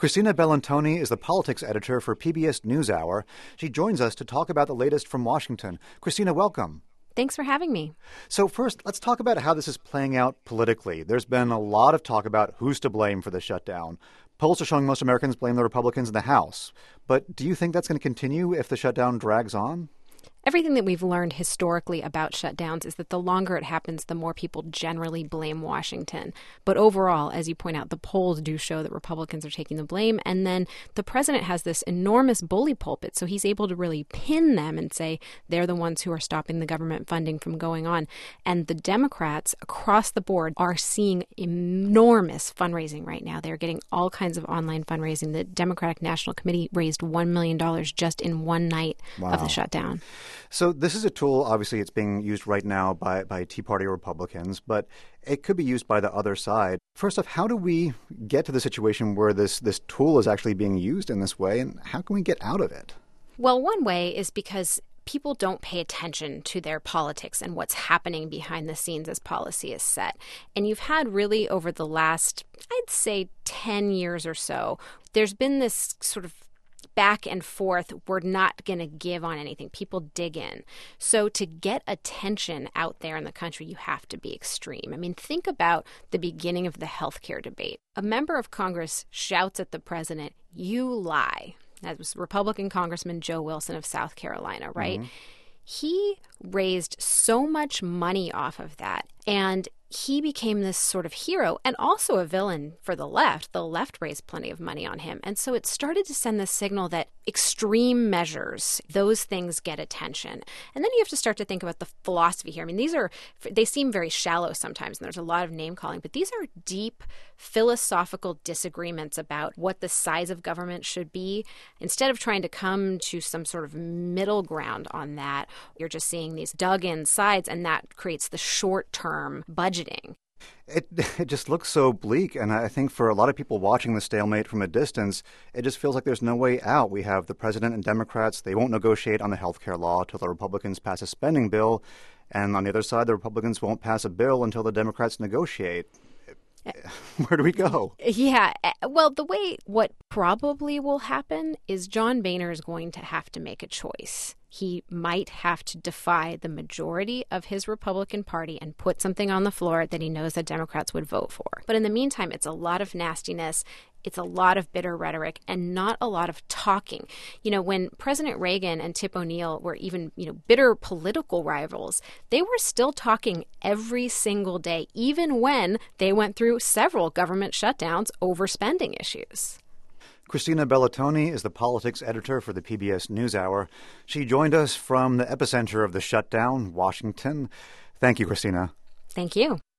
Christina Bellantoni is the politics editor for PBS NewsHour. She joins us to talk about the latest from Washington. Christina, welcome. Thanks for having me. So first, let's talk about how this is playing out politically. There's been a lot of talk about who's to blame for the shutdown. Polls are showing most Americans blame the Republicans in the House. But do you think that's going to continue if the shutdown drags on? Everything that we've learned historically about shutdowns is that the longer it happens, the more people generally blame Washington. But overall, as you point out, the polls do show that Republicans are taking the blame. And then the president has this enormous bully pulpit, so he's able to really pin them and say they're the ones who are stopping the government funding from going on. And the Democrats across the board are seeing enormous fundraising right now. They're getting all kinds of online fundraising. The Democratic National Committee raised $1 million just in one night of the shutdown. So this is a tool, obviously it's being used right now by Tea Party Republicans, but it could be used by the other side. First off, how do we get to the situation where this tool is actually being used in this way, and how can we get out of it? Well, one way is because people don't pay attention to their politics and what's happening behind the scenes as policy is set. And you've had really over the last, I'd say, 10 years or so, there's been this sort of back and forth, we're not going to give on anything. People dig in. So to get attention out there in the country, you have to be extreme. I mean, think about the beginning of the healthcare debate. A member of Congress shouts at the president, "You lie." That was Republican Congressman Joe Wilson of South Carolina, right? Mm-hmm. He raised so much money off of that, and he became this sort of hero and also a villain for the left. The left raised plenty of money on him. And so it started to send this signal that extreme measures, those things get attention. And then you have to start to think about the philosophy here. I mean, they seem very shallow sometimes, and there's a lot of name calling, but these are deep philosophical disagreements about what the size of government should be. Instead of trying to come to some sort of middle ground on that, you're just seeing these dug-in sides, and that creates the short-term budgeting. It just looks so bleak, and I think for a lot of people watching the stalemate from a distance, it just feels like there's no way out. We have the president and Democrats, they won't negotiate on the health care law till the Republicans pass a spending bill, and on the other side, the Republicans won't pass a bill until the Democrats negotiate. Where do we go? Yeah. Well, what probably will happen is John Boehner is going to have to make a choice. He might have to defy the majority of his Republican Party and put something on the floor that he knows that Democrats would vote for. But in the meantime, it's a lot of nastiness. It's a lot of bitter rhetoric and not a lot of talking. You know, when President Reagan and Tip O'Neill were even, bitter political rivals, they were still talking every single day, even when they went through several government shutdowns over spending issues. Christina Bellantoni is the politics editor for the PBS NewsHour. She joined us from the epicenter of the shutdown, Washington. Thank you, Christina. Thank you.